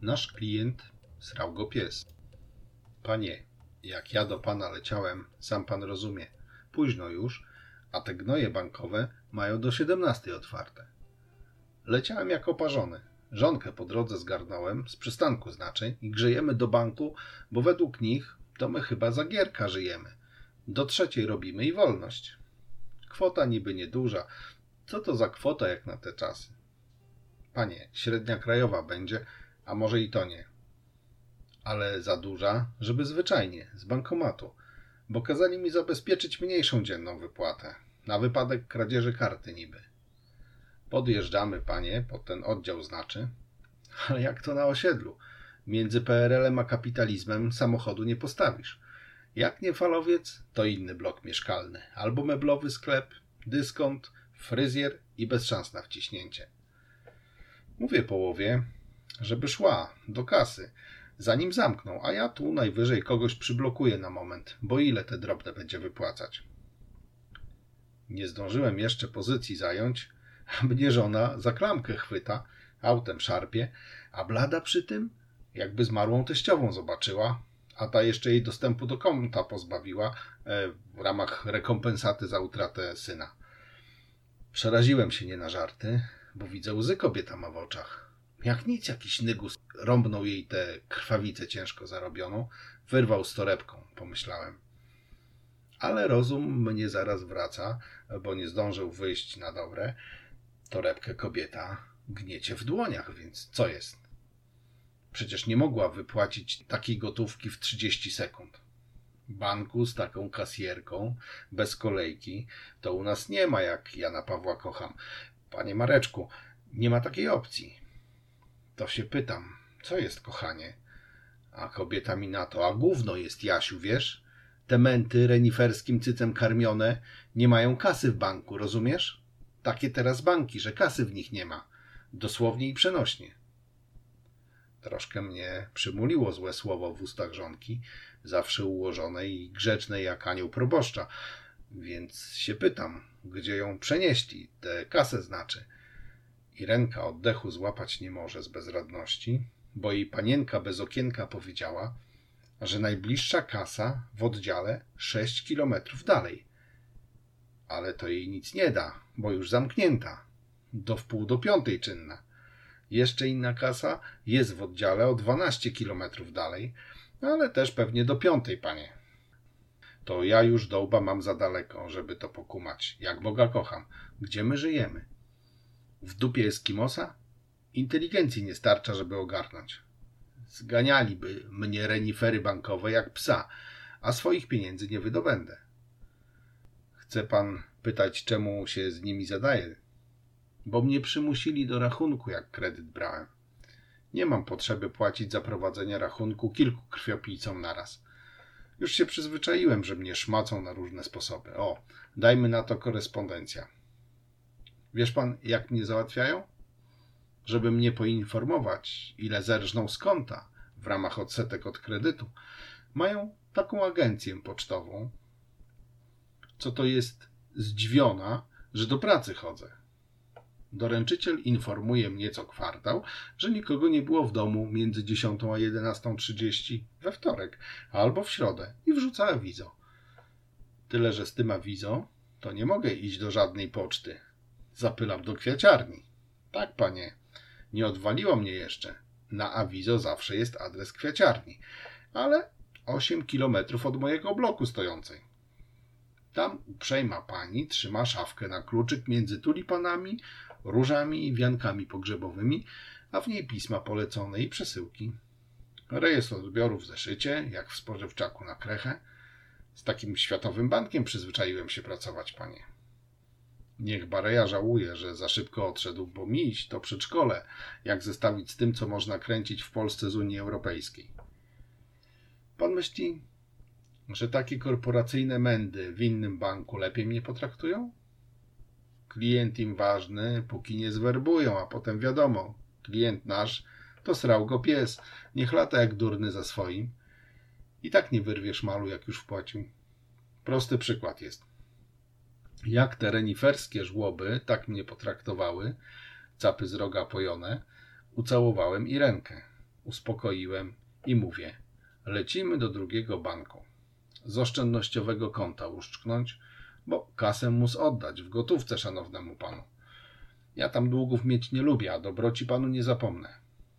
Nasz klient srał go pies. Panie, jak ja do pana leciałem, sam pan rozumie. Późno już, a te gnoje bankowe mają do 17 otwarte. Leciałem jak oparzony. Żonkę po drodze zgarnąłem, z przystanku znaczy, i grzejemy do banku, bo według nich to my chyba za Gierka żyjemy. Do 3 robimy i wolność. Kwota niby nieduża. Co to za kwota jak na te czasy? Panie, średnia krajowa będzie, a może i to nie. Ale za duża, żeby zwyczajnie, z bankomatu, bo kazali mi zabezpieczyć mniejszą dzienną wypłatę, na wypadek kradzieży karty niby. Podjeżdżamy, panie, pod ten oddział znaczy, ale jak to na osiedlu? Między PRL-em a kapitalizmem samochodu nie postawisz. Jak nie falowiec, to inny blok mieszkalny, albo meblowy sklep, dyskont, fryzjer i bez szans na wciśnięcie. Mówię połowie, żeby szła do kasy, zanim zamkną, a ja tu najwyżej kogoś przyblokuję na moment, bo ile te drobne będzie wypłacać. Nie zdążyłem jeszcze pozycji zająć, a mnie żona za klamkę chwyta, autem szarpie, a blada przy tym, jakby zmarłą teściową zobaczyła, a ta jeszcze jej dostępu do konta pozbawiła w ramach rekompensaty za utratę syna. Przeraziłem się nie na żarty, bo widzę łzy kobieta ma w oczach. Jak nic jakiś nygus rąbnął jej tę krwawicę ciężko zarobioną, wyrwał z torebką, pomyślałem. Ale rozum mnie zaraz wraca, bo nie zdążył wyjść na dobre. Torebkę kobieta gniecie w dłoniach, więc co jest? Przecież nie mogła wypłacić takiej gotówki w 30 sekund. Banku z taką kasjerką, bez kolejki, to u nas nie ma, jak Jana Pawła kocham. Panie Mareczku, nie ma takiej opcji. To się pytam, co jest, kochanie? A kobieta mi na to, a gówno jest, Jasiu, wiesz? Te męty reniferskim cycem karmione nie mają kasy w banku, rozumiesz? Takie teraz banki, że kasy w nich nie ma. Dosłownie i przenośnie. Troszkę mnie przymuliło złe słowo w ustach żonki, zawsze ułożonej i grzecznej jak anioł proboszcza, więc się pytam, gdzie ją przenieśli, tę kasę znaczy. Irenka oddechu złapać nie może z bezradności, bo jej panienka bez okienka powiedziała, że najbliższa kasa w oddziale 6 kilometrów dalej. Ale to jej nic nie da, bo już zamknięta. Do 4:45 czynna. Jeszcze inna kasa jest w oddziale o 12 kilometrów dalej, ale też pewnie do 5, panie. To ja już do łba mam za daleko, żeby to pokumać. Jak Boga kocham. Gdzie my żyjemy? W dupie Eskimosa? Inteligencji nie starcza, żeby ogarnąć. Zganialiby mnie renifery bankowe jak psa, a swoich pieniędzy nie wydobędę. Chce pan pytać, czemu się z nimi zadaje? Bo mnie przymusili do rachunku, jak kredyt brałem. Nie mam potrzeby płacić za prowadzenie rachunku kilku krwiopijcom naraz. Już się przyzwyczaiłem, że mnie szmacą na różne sposoby. O, dajmy na to korespondencja. Wiesz pan, jak mnie załatwiają? Żeby mnie poinformować, ile zerżną z konta w ramach odsetek od kredytu, mają taką agencję pocztową, co to jest zdziwiona, że do pracy chodzę. Doręczyciel informuje mnie co kwartał, że nikogo nie było w domu między 10 a 11:30 we wtorek albo w środę i wrzuca awizo. Tyle, że z tym awizo to nie mogę iść do żadnej poczty. Zapylam do kwiaciarni. Tak, panie, nie odwaliło mnie jeszcze. Na awizo zawsze jest adres kwiaciarni, ale 8 kilometrów od mojego bloku stojącej. Tam uprzejma pani trzyma szafkę na kluczyk między tulipanami, różami i wiankami pogrzebowymi, a w niej pisma polecone i przesyłki. Rejestr odbiorów w zeszycie, jak w spożywczaku na krechę. Z takim światowym bankiem przyzwyczaiłem się pracować, panie. Niech Bareja żałuje, że za szybko odszedł, bo miś to przedszkole, jak zestawić z tym, co można kręcić w Polsce z Unii Europejskiej. Pan myśli, że takie korporacyjne mędy w innym banku lepiej mnie potraktują? Klient im ważny, póki nie zwerbują, a potem wiadomo, klient nasz to srał go pies, niech lata jak durny za swoim. I tak nie wyrwiesz malu, jak już wpłacił. Prosty przykład jest. Jak te reniferskie żłoby tak mnie potraktowały, capy z roga pojone, ucałowałem Irenkę. Uspokoiłem i mówię: lecimy do drugiego banku. Z oszczędnościowego konta uszczknąć, bo kasę mus oddać w gotówce szanownemu panu. Ja tam długów mieć nie lubię, a dobroci panu nie zapomnę.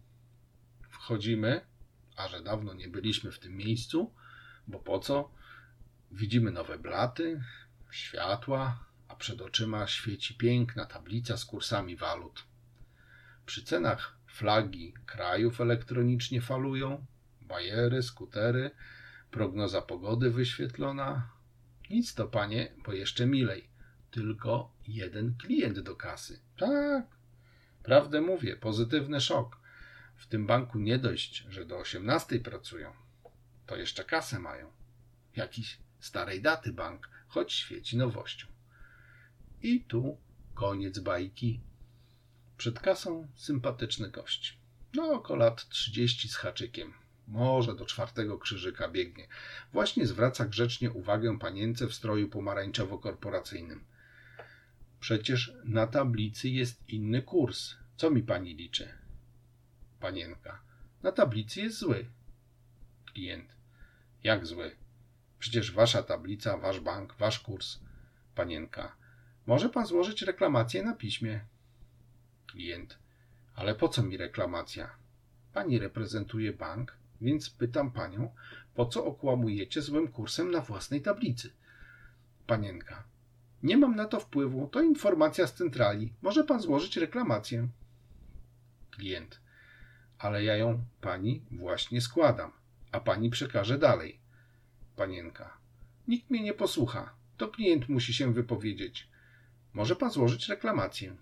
Wchodzimy, a że dawno nie byliśmy w tym miejscu, bo po co? Widzimy nowe blaty, światła, a przed oczyma świeci piękna tablica z kursami walut. Przy cenach flagi krajów elektronicznie falują, bajery, skutery, prognoza pogody wyświetlona. Nic to, panie, bo jeszcze milej. Tylko jeden klient do kasy. Tak, prawdę mówię, pozytywny szok. W tym banku nie dość, że do 18 pracują, to jeszcze kasę mają. Jakiś starej daty bank, choć świeci nowością. I tu koniec bajki. Przed kasą sympatyczny gość. No, około lat 30 z haczykiem. Może do 4. krzyżyka biegnie. Właśnie zwraca grzecznie uwagę panience w stroju pomarańczowo-korporacyjnym. Przecież na tablicy jest inny kurs. Co mi pani liczy? Panienka: na tablicy jest zły. Klient: jak zły? Przecież wasza tablica, wasz bank, wasz kurs. Panienka: może pan złożyć reklamację na piśmie. Klient: ale po co mi reklamacja? Pani reprezentuje bank, więc pytam panią, po co okłamujecie złym kursem na własnej tablicy? Panienka: nie mam na to wpływu, to informacja z centrali. Może pan złożyć reklamację. Klient: ale ja ją pani właśnie składam, a pani przekaże dalej. Panienka: nikt mnie nie posłucha, to klient musi się wypowiedzieć. Może pan złożyć reklamację.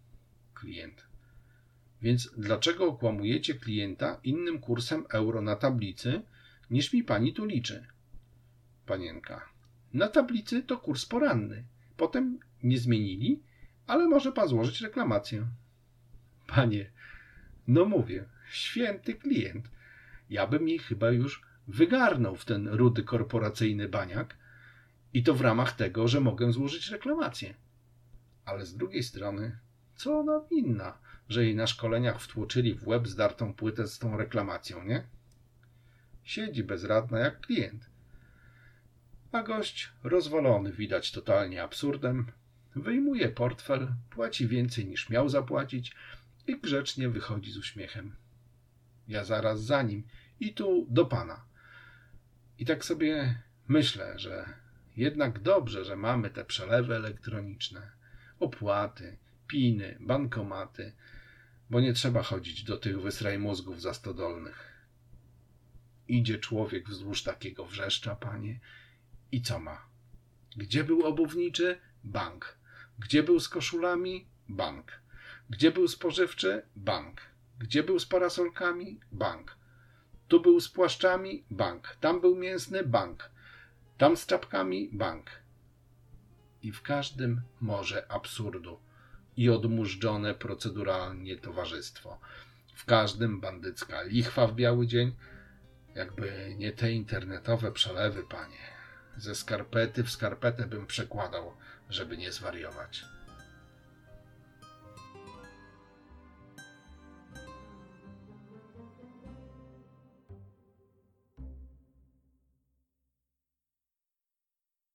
Klient: więc dlaczego okłamujecie klienta innym kursem euro na tablicy, niż mi pani tu liczy? Panienka: na tablicy to kurs poranny. Potem nie zmienili, ale może pan złożyć reklamację. Panie, no mówię, święty klient. Ja bym jej chyba już wygarnął w ten rudy korporacyjny baniak i to w ramach tego, że mogę złożyć reklamację. Ale z drugiej strony, co ona winna, że jej na szkoleniach wtłoczyli w łeb zdartą płytę z tą reklamacją, nie? Siedzi bezradna jak klient. A gość, rozwalony widać totalnie absurdem, wyjmuje portfel, płaci więcej niż miał zapłacić i grzecznie wychodzi z uśmiechem. Ja zaraz za nim i tu do pana. I tak sobie myślę, że jednak dobrze, że mamy te przelewy elektroniczne, opłaty, piny, bankomaty, bo nie trzeba chodzić do tych wysraj mózgów zastodolnych. Idzie człowiek wzdłuż takiego wrzeszcza, panie, i co ma? Gdzie był obuwniczy? Bank. Gdzie był z koszulami? Bank. Gdzie był spożywczy? Bank. Gdzie był z parasolkami? Bank. Tu był z płaszczami? Bank. Tam był mięsny? Bank. Tam z czapkami? Bank. I w każdym morze absurdu i odmurzczone proceduralnie towarzystwo. W każdym bandycka lichwa w biały dzień, jakby nie te internetowe przelewy, panie. Ze skarpety w skarpetę bym przekładał, żeby nie zwariować.